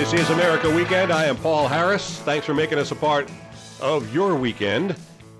This is America Weekend. I am Paul Harris. Thanks for making us a part of your weekend.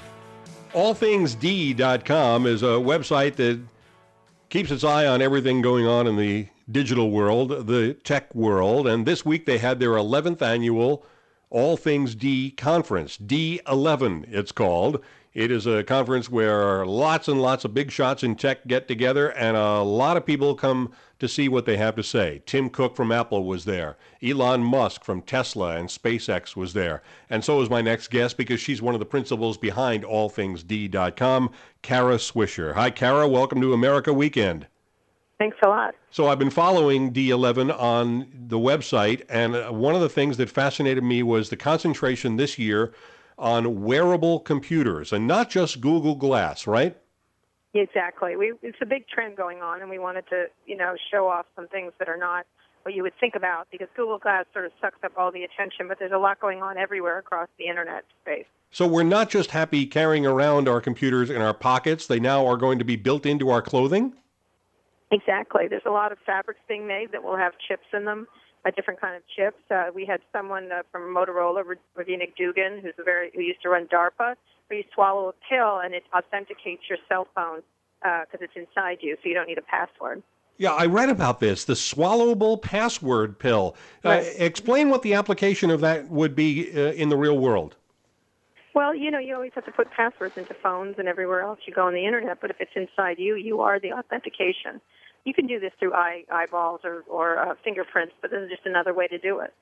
AllThingsD.com is a website that keeps its eye on everything going on in the digital world, the tech world, and this week they had their 11th annual All Things D conference, D11 it's called. It is a conference where lots and lots of big shots in tech get together, and a lot of people come to see what they have to say. Tim Cook from Apple was there. Elon Musk from Tesla and SpaceX was there. And so is my next guest, because she's one of the principals behind AllThingsD.com, Kara Swisher. Hi, Kara. Welcome to America Weekend. Thanks a lot. So I've been following D11 on the website, and one of the things that fascinated me was the concentration this year on wearable computers, and not just Google Glass, right? Exactly. It's a big trend going on, and we wanted to, show off some things that are not what you would think about, because Google Glass sort of sucks up all the attention, but there's a lot going on everywhere across the internet space. So we're not just happy carrying around our computers in our pockets, they now are going to be built into our clothing? Exactly. There's a lot of fabrics being made that will have chips in them, a different kind of chips. We had someone from Motorola, Ravina Dugan, who used to run DARPA, where you swallow a pill and it authenticates your cell phone because it's inside you, so you don't need a password. Yeah, I read about this, the swallowable password pill. Right. Explain what the application of that would be in the real world. Well, you always have to put passwords into phones and everywhere else you go on the internet, but if it's inside you, you are the authentication. You can do this through eyeballs or fingerprints, but this is just another way to do it.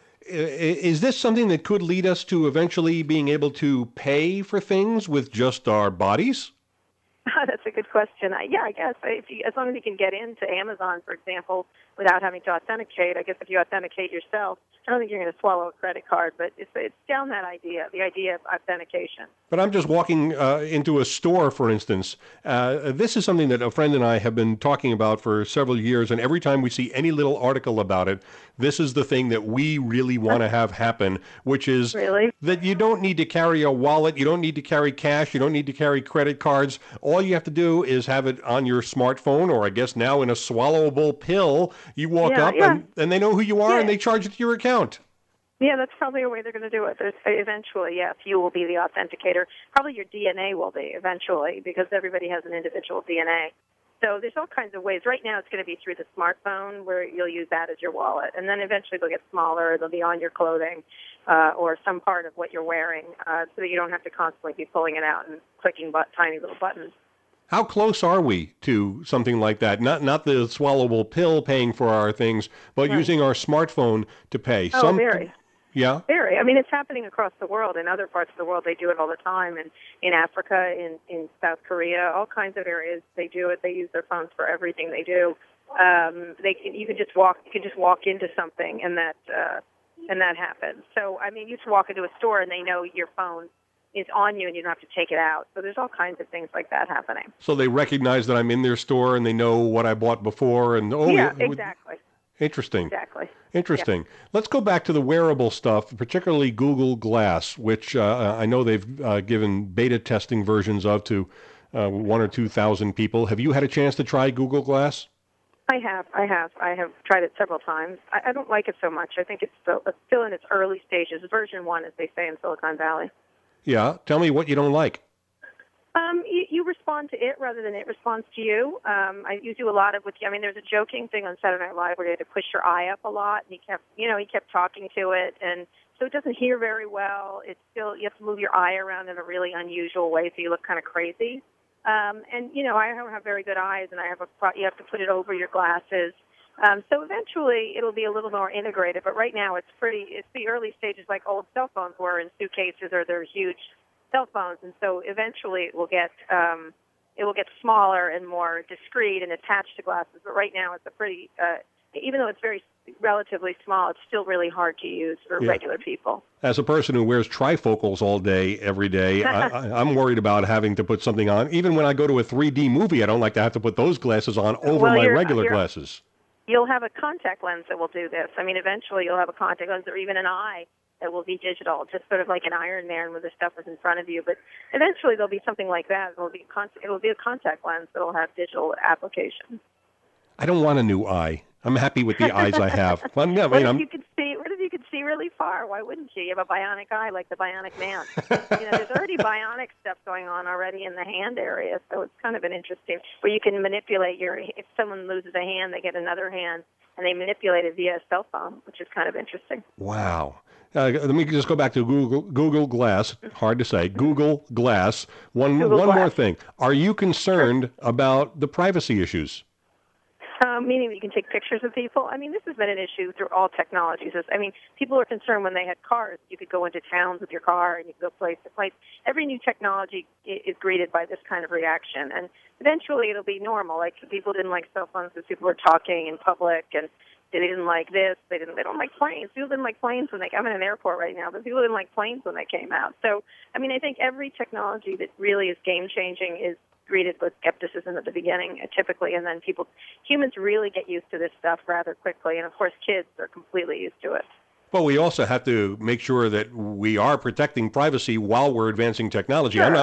Is this something that could lead us to eventually being able to pay for things with just our bodies? That's a good question. I guess as long as you can get into Amazon, for example, without having to authenticate. I guess if you authenticate yourself, I don't think you're going to swallow a credit card, but it's down that idea, the idea of authentication. But I'm just walking into a store, for instance. This is something that a friend and I have been talking about for several years, and every time we see any little article about it, this is the thing that we really want to have happen, which is that you don't need to carry a wallet, you don't need to carry cash, you don't need to carry credit cards. All you have to do is have it on your smartphone, or I guess now in a swallowable pill. You walk up and they know who you are and they charge it to your account. Yeah, that's probably a way they're going to do it. Eventually, yes, you will be the authenticator. Probably your DNA will be eventually, because everybody has an individual DNA. So there's all kinds of ways. Right now it's going to be through the smartphone, where you'll use that as your wallet. And then eventually they'll get smaller. They'll be on your clothing or some part of what you're wearing so that you don't have to constantly be pulling it out and clicking tiny little buttons. How close are we to something like that? Not the swallowable pill paying for our things, but using our smartphone to pay. Very. Yeah? Very. I mean, it's happening across the world. In other parts of the world, they do it all the time. And in Africa, in South Korea, all kinds of areas, they do it. They use their phones for everything they do. You can just walk into something, and that happens. So, I mean, you just walk into a store, and they know your phone is on you, and you don't have to take it out. So there's all kinds of things like that happening. So they recognize that I'm in their store, and they know what I bought before. And Exactly. Interesting. Exactly. Interesting. Yeah. Let's go back to the wearable stuff, particularly Google Glass, which I know they've given beta testing versions of to 1,000 or 2,000 people. Have you had a chance to try Google Glass? I have. I have tried it several times. I don't like it so much. I think it's still in its early stages. Version 1, as they say in Silicon Valley. Yeah. Tell me what you don't like. You respond to it rather than it responds to you. You do a lot of there's a joking thing on Saturday Night Live where you had to push your eye up a lot, and he kept talking to it, and so it doesn't hear very well. It's still, you have to move your eye around in a really unusual way, so you look kind of crazy. I don't have very good eyes, and you have to put it over your glasses. So eventually it'll be a little more integrated, but right now it's the early stages like old cell phones were in suitcases, or they're huge cell phones, and so eventually it will get smaller and more discreet and attached to glasses. But right now it's even though it's very relatively small, it's still really hard to use for regular people. As a person who wears trifocals all day, every day, I'm worried about having to put something on. Even when I go to a 3D movie, I don't like to have to put those glasses on over my regular glasses. You'll have a contact lens that will do this. I mean, eventually you'll have a contact lens or even an eye that will be digital, just sort of like an Iron Man where the stuff is in front of you. But eventually there'll be something like that. It'll be a contact lens that will have digital applications. I don't want a new eye. I'm happy with the eyes I have. What if really far. Why wouldn't you? You have a bionic eye like the Bionic Man. There's already bionic stuff going on already in the hand area, so it's kind of an interesting, where you can manipulate if someone loses a hand, they get another hand, and they manipulate it via a cell phone, which is kind of interesting. Wow. Let me just go back to Google Glass. Hard to say. Google Glass. One more thing. Are you concerned about the privacy issues? Meaning that you can take pictures of people. I mean, this has been an issue through all technologies. People are concerned when they had cars. You could go into towns with your car and you could go place to place. Every new technology is greeted by this kind of reaction. And eventually it'll be normal. Like, people didn't like cell phones because people were talking in public, and they didn't like this. They don't like planes. People didn't like planes I'm in an airport right now, but people didn't like planes when they came out. So, I think every technology that really is game-changing is greeted with skepticism at the beginning, typically, and then humans really get used to this stuff rather quickly, and of course kids are completely used to it. Well, we also have to make sure that we are protecting privacy while we're advancing technology. Sure.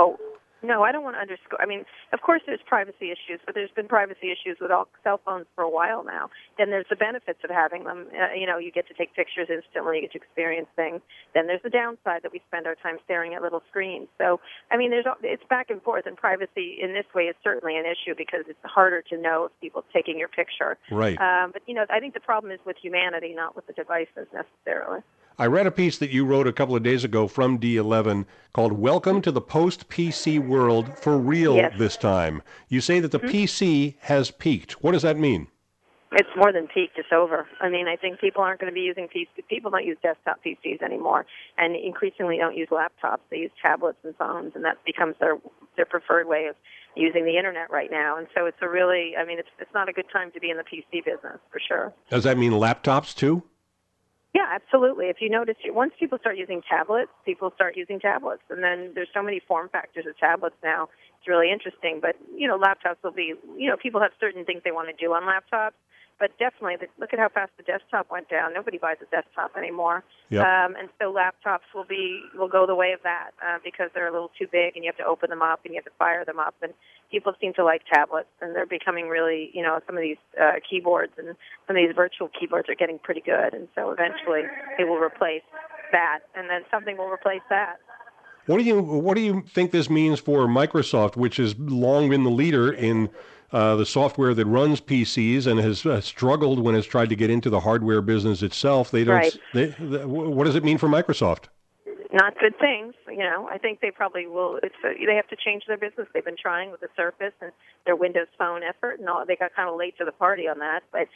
No, I don't want to underscore. Of course there's privacy issues, but there's been privacy issues with all cell phones for a while now. Then there's the benefits of having them. You get to take pictures instantly, you get to experience things. Then there's the downside that we spend our time staring at little screens. So, it's back and forth, and privacy in this way is certainly an issue because it's harder to know if people are taking your picture. Right. But I think the problem is with humanity, not with the devices necessarily. I read a piece that you wrote a couple of days ago from D11 called "Welcome to the Post-PC World for Real This Time." You say that the PC has peaked. What does that mean? It's more than peaked. It's over. I think people aren't going to be using PCs. People don't use desktop PCs anymore, and increasingly don't use laptops. They use tablets and phones, and that becomes their preferred way of using the internet right now. And so it's it's not a good time to be in the PC business, for sure. Does that mean laptops too? Yeah, absolutely. If you notice, once people start using tablets, people start using tablets. And then there's so many form factors of tablets now. It's really interesting. But, laptops will be, people have certain things they want to do on laptops. But definitely, look at how fast the desktop went down. Nobody buys a desktop anymore. Yep. And so laptops will go the way of that because they're a little too big, and you have to open them up, and you have to fire them up. And people seem to like tablets, and they're becoming really, some of these keyboards and some of these virtual keyboards are getting pretty good. And so eventually it will replace that, and then something will replace that. What do you think this means for Microsoft, which has long been the leader in the software that runs PCs and has struggled when it's tried to get into the hardware business itself? Right. What does it mean for Microsoft? Not good things. I think they probably will. They have to change their business. They've been trying with the Surface and their Windows Phone effort, and all. They got kind of late to the party on that. But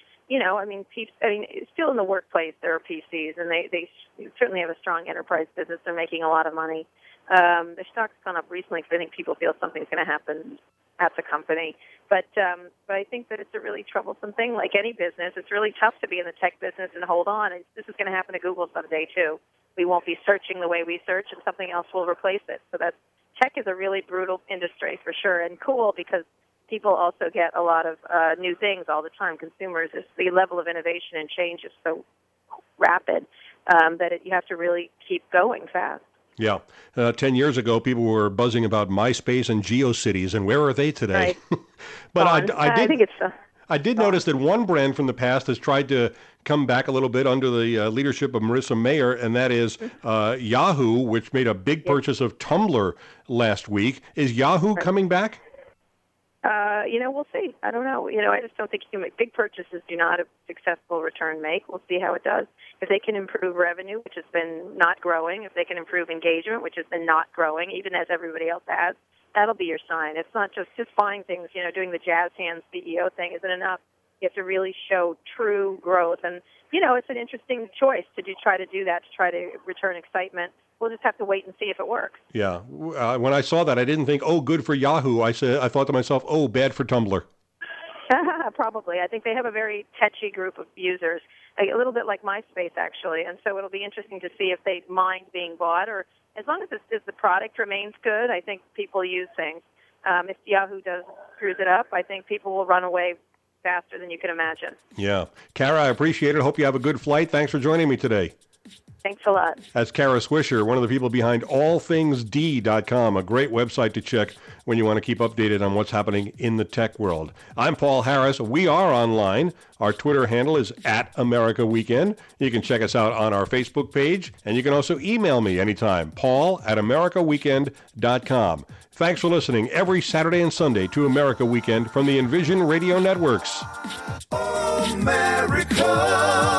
still in the workplace there are PCs, and they certainly have a strong enterprise business. They're making a lot of money. Their stock's gone up recently because I think people feel something's going to happen at the company. But I think that it's a really troublesome thing. Like any business, it's really tough to be in the tech business and hold on. And this is going to happen to Google someday too. We won't be searching the way we search, and something else will replace it. So tech is a really brutal industry for sure, and cool because people also get a lot of new things all the time. Consumers, the level of innovation and change is so rapid that you have to really keep going fast. Yeah. 10 years ago, people were buzzing about MySpace and GeoCities, and where are they today? Right. But I think it's I did notice that one brand from the past has tried to come back a little bit under the leadership of Marissa Mayer, and that is Yahoo, which made a big purchase of Tumblr last week. Is Yahoo coming back? We'll see. I don't know. I just don't think you can make big purchases. Do not a successful return make. We'll see how it does. If they can improve revenue, which has been not growing, if they can improve engagement, which has been not growing, even as everybody else has, that'll be your sign. It's not just buying things, doing the jazz hands CEO thing isn't enough. You have to really show true growth. And, it's an interesting choice to try to do that, to try to return excitement. We'll just have to wait and see if it works. Yeah. When I saw that, I didn't think, oh, good for Yahoo. I thought to myself, oh, bad for Tumblr. Probably. I think they have a very touchy group of users, a little bit like MySpace, actually. And so it'll be interesting to see if they mind being bought, or as long as the product remains good, I think people use things. If Yahoo screws it up, I think people will run away faster than you can imagine. Yeah. Kara, I appreciate it. Hope you have a good flight. Thanks for joining me today. Thanks a lot. That's Kara Swisher, one of the people behind allthingsd.com, a great website to check when you want to keep updated on what's happening in the tech world. I'm Paul Harris. We are online. Our Twitter handle is @AmericaWeekend. You can check us out on our Facebook page, and you can also email me anytime, paul@americaweekend.com. Thanks for listening every Saturday and Sunday to America Weekend from the Envision Radio Networks. America.